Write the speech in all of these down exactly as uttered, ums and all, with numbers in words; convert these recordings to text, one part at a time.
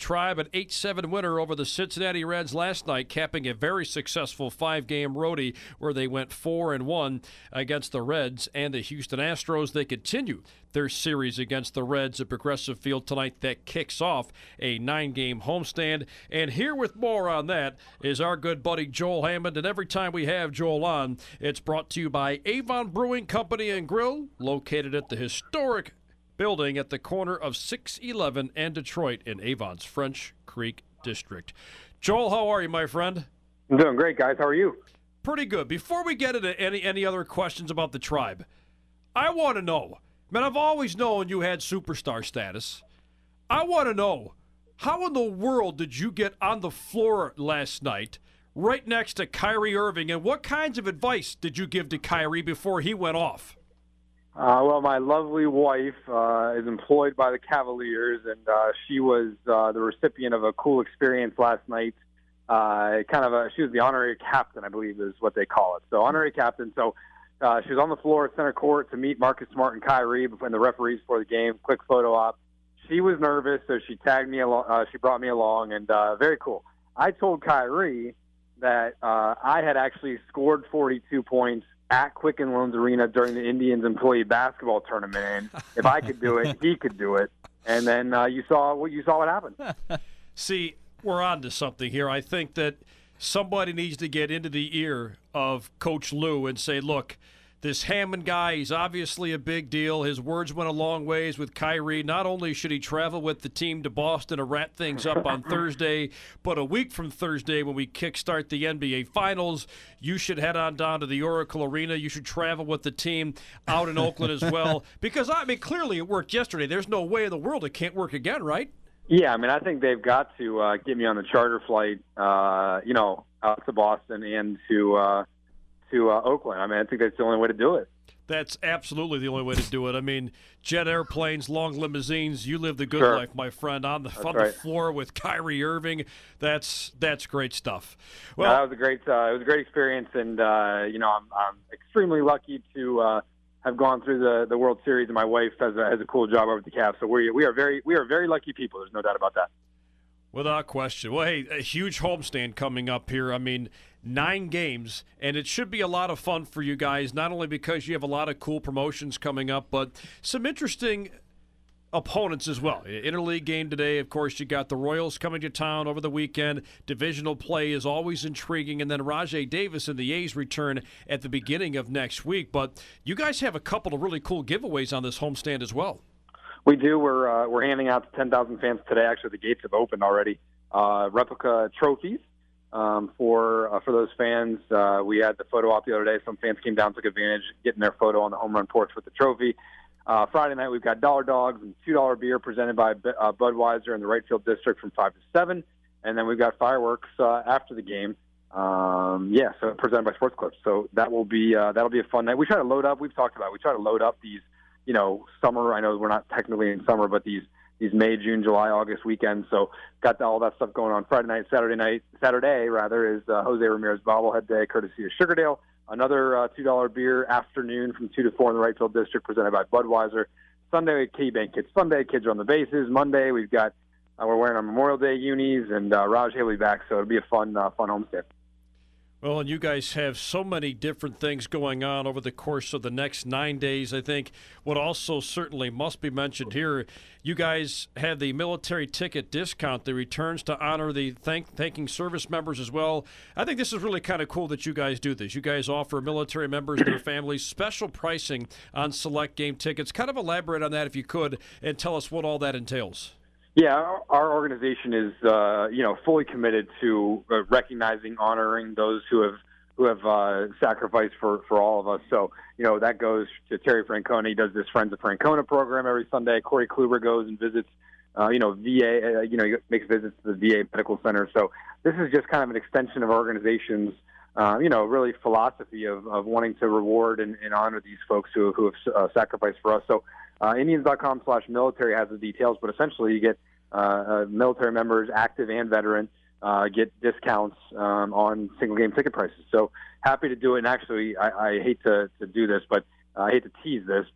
Tribe, an eight seven winner over the Cincinnati Reds last night, capping a very successful five-game roadie where they went four and one against the Reds and the Houston Astros. They continue their series against the Reds at Progressive Field tonight. That kicks off a nine-game homestand. And here with more on that is our good buddy Joel Hammond. And every time we have Joel on, it's brought to you by Avon Brewing Company and Grill, located at the historic building at the corner of six eleven and Detroit in Avon's French Creek District. Joel, how are you, my friend? I'm doing great, guys. How are you? Pretty good. Before we get into any, any other questions about the Tribe, I want to know, man, I've always known you had superstar status. I want to know, how in the world did you get on the floor last night right next to Kyrie Irving, and what kinds of advice did you give to Kyrie before he went off? Uh, well, my lovely wife uh, is employed by the Cavaliers, and uh, she was uh, the recipient of a cool experience last night. Uh, kind of a, she was the honorary captain, I believe is what they call it. So honorary captain. So uh, she was on the floor at center court to meet Marcus Smart and Kyrie and the referees for the game. Quick photo op. She was nervous, so she tagged me along. Uh, she brought me along, and uh, very cool. I told Kyrie that uh, I had actually scored forty-two points at Quicken Loans Arena during the Indians employee basketball tournament, and if I could do it, he could do it. And then uh, you saw what you saw what happened. See, we're on to something here. I think that somebody needs to get into the ear of Coach Lou and say, look, this Hammond guy, he's obviously a big deal. His words went a long ways with Kyrie. Not only should he travel with the team to Boston to wrap things up on Thursday, but a week from Thursday when we kickstart the N B A Finals, you should head on down to the Oracle Arena. You should travel with the team out in Oakland as well. Because, I mean, clearly it worked yesterday. There's no way in the world it can't work again, right? Yeah, I mean, I think they've got to uh, get me on the charter flight, uh, you know, out to Boston and to uh, – to uh, Oakland. I mean, I think that's the only way to do it. That's absolutely the only way to do it. I mean, jet airplanes, long limousines, you live the good Sure. life, my friend, on the, on right. the floor with Kyrie Irving. That's that's great stuff. Well, Well, that was a great uh, it was a great experience, and uh, you know, I'm, I'm extremely lucky to uh, have gone through the, the World Series, and my wife has a, has a cool job over at the Cavs. So we we are very we are very lucky people. There's no doubt about that. without question. Well, hey, a huge homestand coming up here. I mean, nine games, and it should be a lot of fun for you guys, not only because you have a lot of cool promotions coming up, but some interesting opponents as well. Interleague game today, of course, you got the Royals coming to town over the weekend. Divisional play is always intriguing, and then Rajay Davis and the A's return at the beginning of next week. But you guys have a couple of really cool giveaways on this homestand as well. We do. We're uh, we're handing out to ten thousand fans today. Actually, the gates have opened already. Uh, replica trophies um, for uh, for those fans. Uh, we had the photo op the other day. Some fans came down, took advantage, getting their photo on the home run porch with the trophy. Uh, Friday night, we've got dollar dogs and two dollar beer presented by uh, Budweiser in the right field district from five to seven. And then we've got fireworks uh, after the game. Um, yeah, so presented by Sports Clips. So that will be uh, that'll be a fun night. We try to load up. We've talked about it. We try to load up these, you know, summer. I know we're not technically in summer, but these these May, June, July, August weekends. So got all that stuff going on. Friday night, Saturday night, Saturday rather is uh, Jose Ramirez bobblehead day, courtesy of Sugardale. Another uh, two dollar beer afternoon from two to four in the right field district presented by Budweiser. Sunday, K-Bank Kids Sunday. Kids are on the bases. Monday, we've got, uh, we're wearing our Memorial Day unis, and uh, Raj Haley back, so it'll be a fun, uh, fun homestand. Well, and you guys have so many different things going on over the course of the next nine days. I think what also certainly must be mentioned here, you guys have the military ticket discount that returns to honor the thank, thanking service members as well. I think this is really kind of cool that you guys do this. You guys offer military members and their families special pricing on select game tickets. Kind of elaborate on that if you could and tell us what all that entails. Yeah, our, our organization is, uh, you know, fully committed to uh, recognizing, honoring those who have who have uh, sacrificed for, for all of us. So, you know, that goes to Terry Francona. He does this Friends of Francona program every Sunday. Corey Kluber goes and visits, uh, you know, V A, uh, you know, he makes visits to the V A Medical Center. So this is just kind of an extension of our organization's, uh, you know, really philosophy of, of wanting to reward and, and honor these folks who, who have uh, sacrificed for us. So uh, Indians.com slash military has the details, but essentially you get Uh, uh, military members, active and veteran, uh, get discounts um, on single-game ticket prices. So happy to do it. And actually, I, I hate to, to do this, but uh, I hate to tease this, but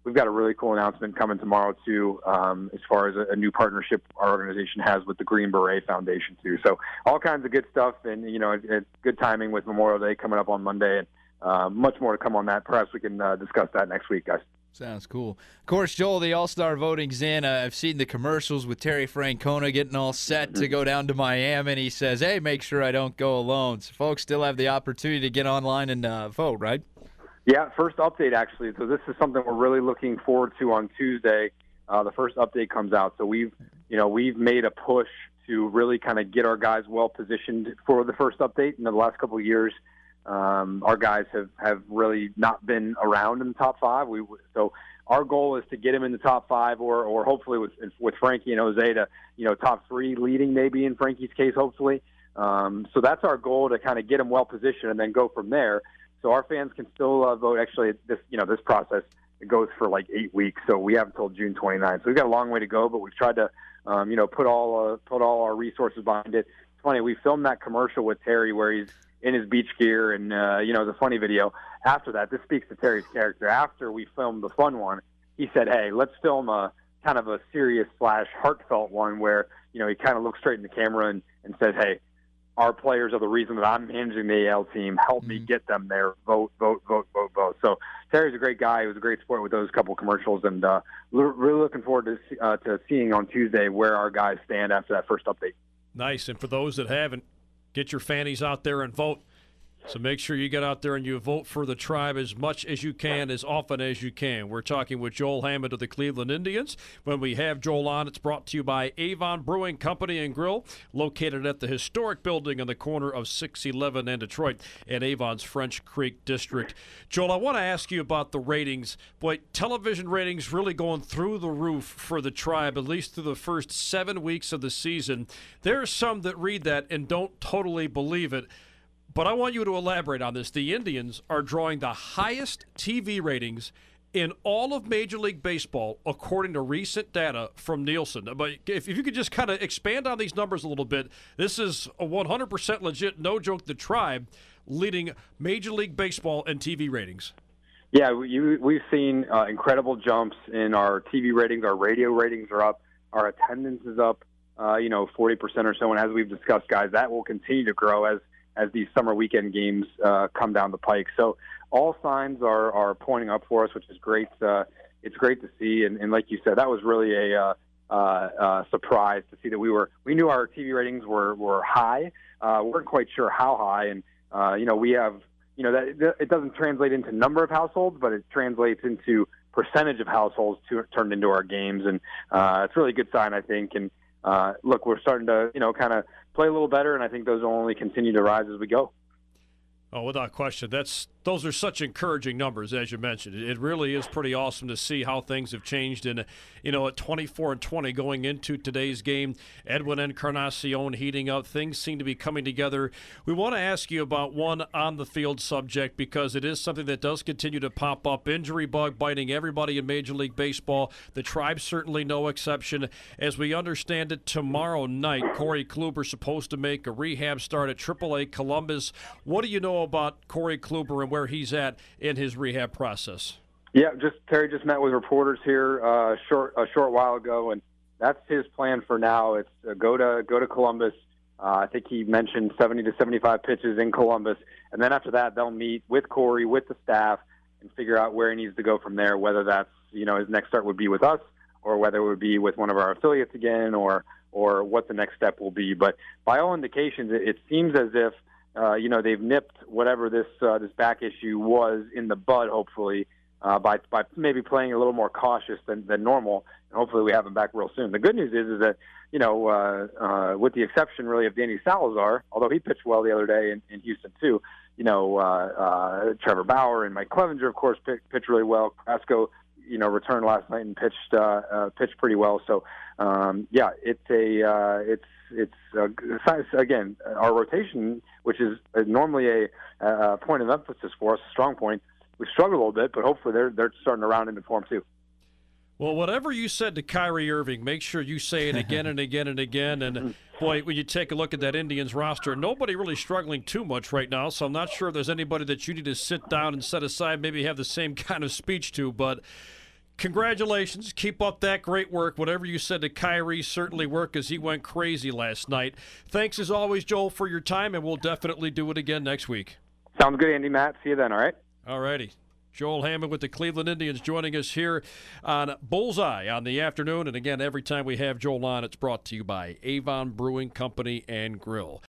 we've got a really cool announcement coming tomorrow too, um, as far as a, a new partnership our organization has with the Green Beret Foundation too. So all kinds of good stuff, and you know, it, it's good timing with Memorial Day coming up on Monday, and uh, much more to come on that. Perhaps we can uh, discuss that next week, guys. Sounds cool. Of course, Joel, the All-Star voting's in. Uh, I've seen the commercials with Terry Francona getting all set to go down to Miami, and he says, hey, make sure I don't go alone. So folks still have the opportunity to get online and uh, vote, right? Yeah, first update, actually. So this is something we're really looking forward to on Tuesday. Uh, the first update comes out. So we've, you know, we've made a push to really kind of get our guys well-positioned for the first update. In the last couple of years, Um, our guys have, have really not been around in the top five. We so our goal is to get them in the top five, or or hopefully with with Frankie and Jose to you know top three, leading maybe in Frankie's case, hopefully. Um, so that's our goal, to kind of get them well positioned and then go from there. So our fans can still uh, vote. Actually, this you know this process, it goes for like eight weeks, so we have until June twenty-ninth. So we've got a long way to go, but we've tried to um, you know put all uh, put all our resources behind it. It's funny, we filmed that commercial with Terry where he's in his beach gear, and uh, you know, it's a funny video. After that, this speaks to Terry's character. After we filmed the fun one, he said, "Hey, let's film a kind of a serious slash heartfelt one where you know he kind of looks straight in the camera and, and says, hey, our players are the reason that I'm managing the A L team. Help mm-hmm. me get them there. Vote, vote, vote, vote, vote." So Terry's a great guy. He was a great sport with those couple commercials, and uh, we're really looking forward to uh, to seeing on Tuesday where our guys stand after that first update. Nice, and for those that haven't, get your fannies out there and vote. So make sure you get out there and you vote for the Tribe as much as you can, as often as you can. We're talking with Joel Hammond of the Cleveland Indians. When we have Joel on, it's brought to you by Avon Brewing Company and Grill, located at the historic building on the corner of six eleven and Detroit in Avon's French Creek District. Joel, I want to ask you about the ratings. Boy, television ratings really going through the roof for the Tribe, at least through the first seven weeks of the season. There are some that read that and don't totally believe it. But I want you to elaborate on this. The Indians are drawing the highest T V ratings in all of Major League Baseball, according to recent data from Nielsen. But if, if you could just kind of expand on these numbers a little bit, this is a one hundred percent legit, no joke, the Tribe leading Major League Baseball in T V ratings. Yeah, we, we've seen uh, incredible jumps in our T V ratings. Our radio ratings are up. Our attendance is up, uh, you know, forty percent or so. And as we've discussed, guys, that will continue to grow as as these summer weekend games uh, come down the pike. So all signs are, are pointing up for us, which is great. Uh, it's great to see. And, and like you said, that was really a uh, uh, uh, surprise to see that we were, we knew our T V ratings were, were high. Uh, we weren't quite sure how high. And, uh, you know, we have, you know, that it doesn't translate into number of households, but it translates into percentage of households to, turned into our games. And uh, it's really a good sign, I think. And uh, look, we're starting to, you know, kind of play a little better, and I think those will only continue to rise as we go. Oh, without question. That's those are such encouraging numbers, as you mentioned. It really is pretty awesome to see how things have changed. And, you know, at twenty-four and twenty going into today's game, Edwin Encarnacion heating up. Things seem to be coming together. We want to ask you about one on-the-field subject because it is something that does continue to pop up. Injury bug biting everybody in Major League Baseball. The Tribe certainly no exception. As we understand it, tomorrow night, Corey Kluber supposed to make a rehab start at triple A Columbus. What do you know about Corey Kluber and where he's at in his rehab process? Yeah, just Terry just met with reporters here uh, short a short while ago, and that's his plan for now. It's uh, go to go to Columbus. Uh, I think he mentioned seventy to seventy-five pitches in Columbus, and then after that they'll meet with Corey, with the staff, and figure out where he needs to go from there. Whether that's you know his next start would be with us, or whether it would be with one of our affiliates again, or or what the next step will be. But by all indications, it, it seems as if Uh, you know, they've nipped whatever this uh, this back issue was in the bud, hopefully, uh, by by maybe playing a little more cautious than, than normal. And hopefully we have him back real soon. The good news is is that, you know, uh, uh, with the exception really of Danny Salazar, although he pitched well the other day in, in Houston too, you know, uh, uh, Trevor Bauer and Mike Clevenger, of course, pitched, pitched really well. Carrasco, you know, returned last night and pitched uh, uh, pitched pretty well. So, um, yeah, it's a uh, it's it's uh, again our rotation, which is normally a, a point of emphasis for us, a strong point. We struggle a little bit, but hopefully they're they're starting to round into form too. Well, whatever you said to Kyrie Irving, make sure you say it again and again and again. And, boy, when you take a look at that Indians roster, nobody really struggling too much right now, so I'm not sure if there's anybody that you need to sit down and set aside, maybe have the same kind of speech to. But Congratulations. Keep up that great work. Whatever you said to Kyrie certainly worked as he went crazy last night. Thanks as always, Joel, for your time, and we'll definitely do it again next week. Sounds good, Andy, Matt. See you then, all right? All righty. Joel Hammond with the Cleveland Indians joining us here on Bullseye on the afternoon. And again, every time we have Joel on, it's brought to you by Avon Brewing Company and Grill.